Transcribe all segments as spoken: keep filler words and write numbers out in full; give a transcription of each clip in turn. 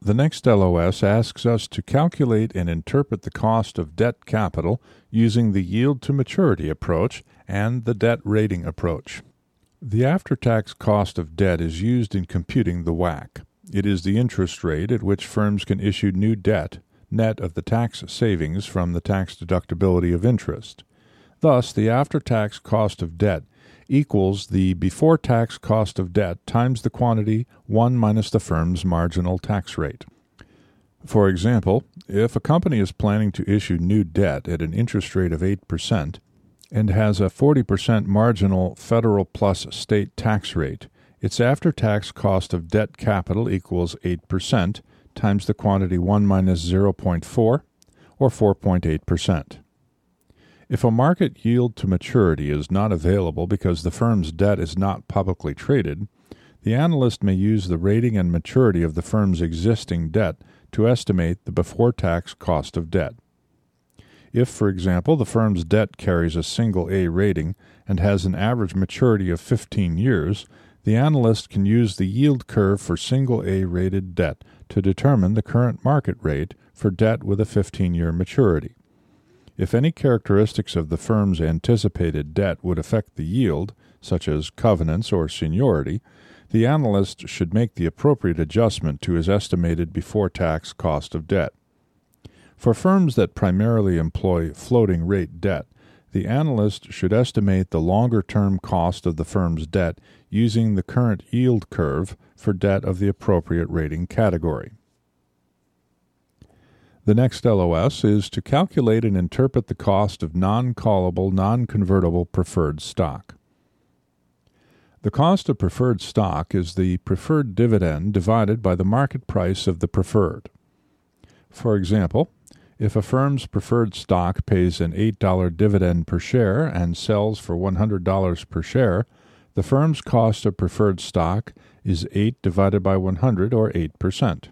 The next L O S asks us to calculate and interpret the cost of debt capital using the yield to maturity approach and the debt rating approach. The after-tax cost of debt is used in computing the W A C. It is the interest rate at which firms can issue new debt, net of the tax savings from the tax deductibility of interest. Thus, the after-tax cost of debt equals the before-tax cost of debt times the quantity one minus the firm's marginal tax rate. For example, if a company is planning to issue new debt at an interest rate of eight percent and has a forty percent marginal federal plus state tax rate, its after-tax cost of debt capital equals eight percent times the quantity one minus zero point four, or four point eight percent. If a market yield to maturity is not available because the firm's debt is not publicly traded, the analyst may use the rating and maturity of the firm's existing debt to estimate the before-tax cost of debt. If, for example, the firm's debt carries a single A rating and has an average maturity of fifteen years, the analyst can use the yield curve for single A rated debt to determine the current market rate for debt with a fifteen-year maturity. If any characteristics of the firm's anticipated debt would affect the yield, such as covenants or seniority, the analyst should make the appropriate adjustment to his estimated before-tax cost of debt. For firms that primarily employ floating-rate debt, the analyst should estimate the longer-term cost of the firm's debt using the current yield curve for debt of the appropriate rating category. The next L O S is to calculate and interpret the cost of non-callable, non-convertible preferred stock. The cost of preferred stock is the preferred dividend divided by the market price of the preferred. For example, if a firm's preferred stock pays an eight dollar dividend per share and sells for one hundred dollars per share, the firm's cost of preferred stock is eight divided by one hundred, or eight percent.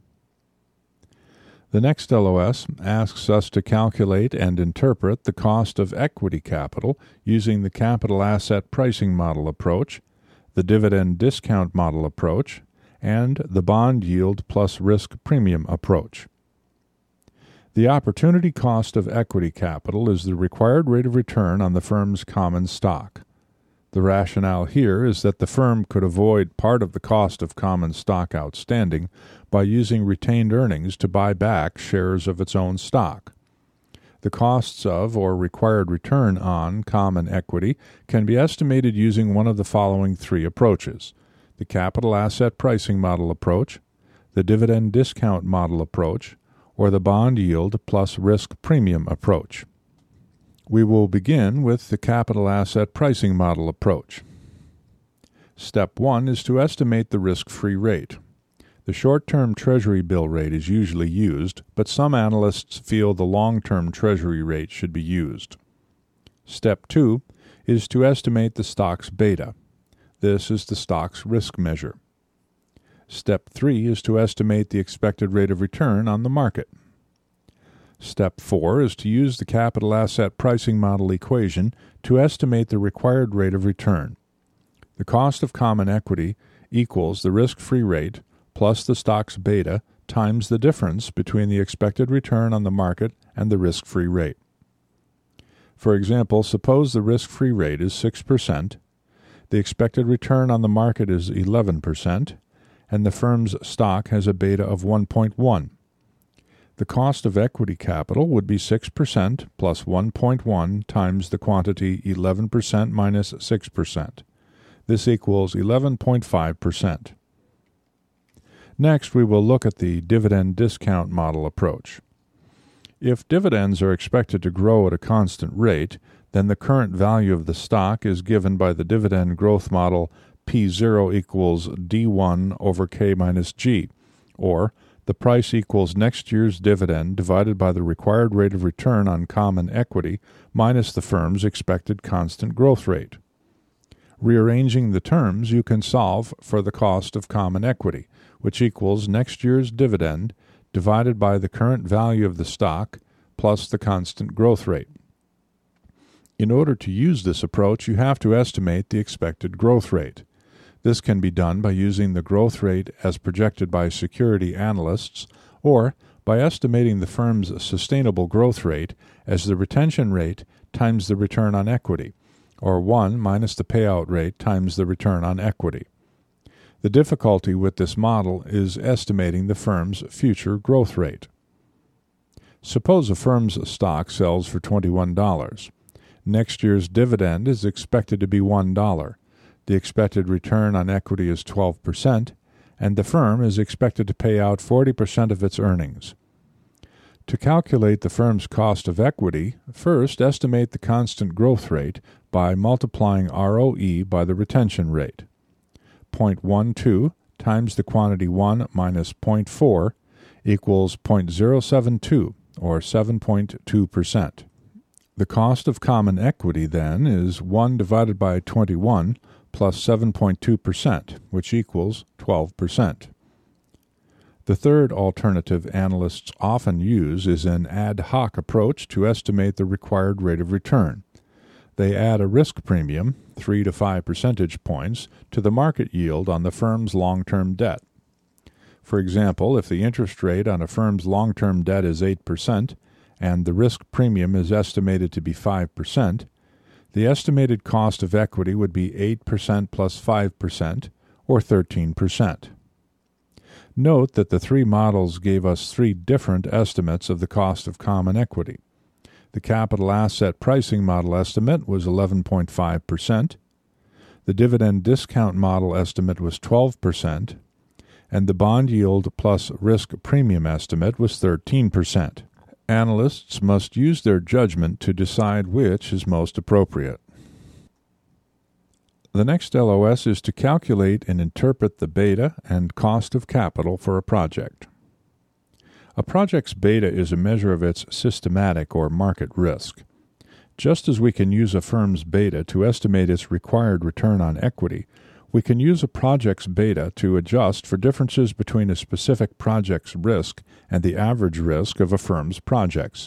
The next L O S asks us to calculate and interpret the cost of equity capital using the capital asset pricing model approach, the dividend discount model approach, and the bond yield plus risk premium approach. The opportunity cost of equity capital is the required rate of return on the firm's common stock. The rationale here is that the firm could avoid part of the cost of common stock outstanding by using retained earnings to buy back shares of its own stock. The costs of or required return on common equity can be estimated using one of the following three approaches: the capital asset pricing model approach, the dividend discount model approach, or the bond yield plus risk premium approach. We will begin with the capital asset pricing model approach. Step one is to estimate the risk-free rate. The short-term Treasury bill rate is usually used, but some analysts feel the long-term Treasury rate should be used. Step two is to estimate the stock's beta. This is the stock's risk measure. Step three is to estimate the expected rate of return on the market. Step four is to use the capital asset pricing model equation to estimate the required rate of return. The cost of common equity equals the risk-free rate plus the stock's beta times the difference between the expected return on the market and the risk-free rate. For example, suppose the risk-free rate is six percent, the expected return on the market is eleven percent, and the firm's stock has a beta of one point one. The cost of equity capital would be six percent plus one point one times the quantity eleven percent minus six percent. This equals eleven point five percent. Next, we will look at the dividend discount model approach. If dividends are expected to grow at a constant rate, then the current value of the stock is given by the dividend growth model P zero equals D one over K minus G, or the price equals next year's dividend divided by the required rate of return on common equity minus the firm's expected constant growth rate. Rearranging the terms, you can solve for the cost of common equity, which equals next year's dividend divided by the current value of the stock plus the constant growth rate. In order to use this approach, you have to estimate the expected growth rate. This can be done by using the growth rate as projected by security analysts, or by estimating the firm's sustainable growth rate as the retention rate times the return on equity, or one minus the payout rate times the return on equity. The difficulty with this model is estimating the firm's future growth rate. Suppose a firm's stock sells for twenty-one dollars. Next year's dividend is expected to be one dollar. The expected return on equity is twelve percent, and the firm is expected to pay out forty percent of its earnings. To calculate the firm's cost of equity, first estimate the constant growth rate by multiplying R O E by the retention rate. zero point one two times the quantity one minus zero point four equals zero point zero seven two, or seven point two percent. The cost of common equity, then, is one divided by twenty-one plus seven point two percent, which equals twelve percent. The third alternative analysts often use is an ad hoc approach to estimate the required rate of return. They add a risk premium, three to five percentage points, to the market yield on the firm's long-term debt. For example, if the interest rate on a firm's long-term debt is eight percent and the risk premium is estimated to be five percent, the estimated cost of equity would be eight percent plus five percent, or thirteen percent. Note that the three models gave us three different estimates of the cost of common equity. The capital asset pricing model estimate was eleven point five percent, the dividend discount model estimate was twelve percent, and the bond yield plus risk premium estimate was thirteen percent. Analysts must use their judgment to decide which is most appropriate. The next L O S is to calculate and interpret the beta and cost of capital for a project. A project's beta is a measure of its systematic or market risk. Just as we can use a firm's beta to estimate its required return on equity, we can use a project's beta to adjust for differences between a specific project's risk and the average risk of a firm's projects.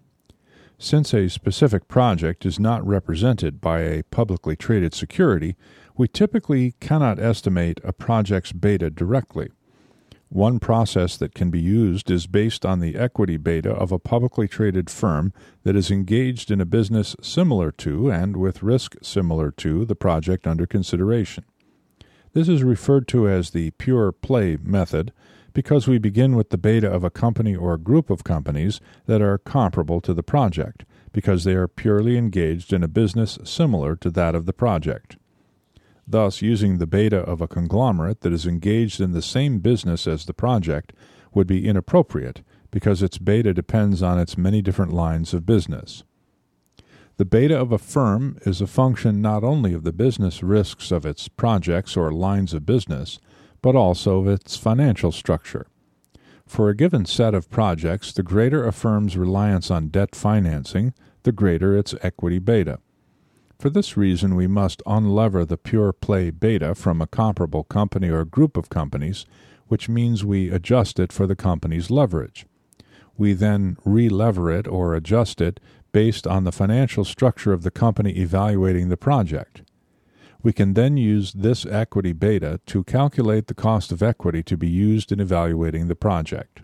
Since a specific project is not represented by a publicly traded security, we typically cannot estimate a project's beta directly. One process that can be used is based on the equity beta of a publicly traded firm that is engaged in a business similar to and with risk similar to the project under consideration. This is referred to as the pure play method because we begin with the beta of a company or group of companies that are comparable to the project, because they are purely engaged in a business similar to that of the project. Thus, using the beta of a conglomerate that is engaged in the same business as the project would be inappropriate because its beta depends on its many different lines of business. The beta of a firm is a function not only of the business risks of its projects or lines of business, but also of its financial structure. For a given set of projects, the greater a firm's reliance on debt financing, the greater its equity beta. For this reason, we must unlever the pure play beta from a comparable company or group of companies, which means we adjust it for the company's leverage. We then re-lever it or adjust it based on the financial structure of the company evaluating the project. We can then use this equity beta to calculate the cost of equity to be used in evaluating the project.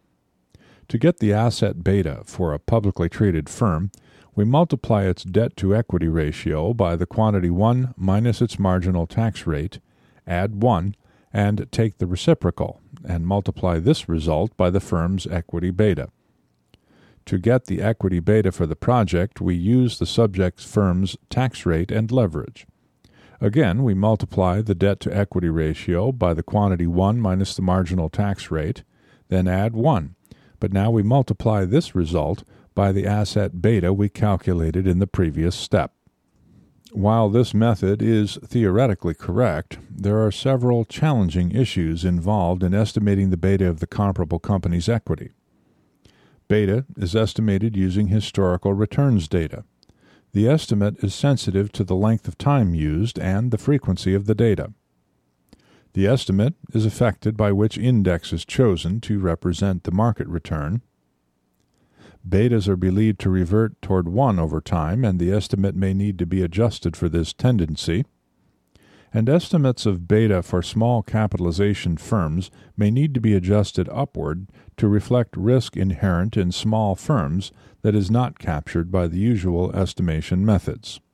To get the asset beta for a publicly traded firm, we multiply its debt-to-equity ratio by the quantity one minus its marginal tax rate, add one, and take the reciprocal, and multiply this result by the firm's equity beta. To get the equity beta for the project, we use the subject firm's tax rate and leverage. Again, we multiply the debt-to-equity ratio by the quantity one minus the marginal tax rate, then add one, but now we multiply this result by the asset beta we calculated in the previous step. While this method is theoretically correct, there are several challenging issues involved in estimating the beta of the comparable company's equity. Beta is estimated using historical returns data. The estimate is sensitive to the length of time used and the frequency of the data. The estimate is affected by which index is chosen to represent the market return. Betas are believed to revert toward one over time, and the estimate may need to be adjusted for this tendency. and estimates of beta for small capitalization firms may need to be adjusted upward to reflect risk inherent in small firms that is not captured by the usual estimation methods.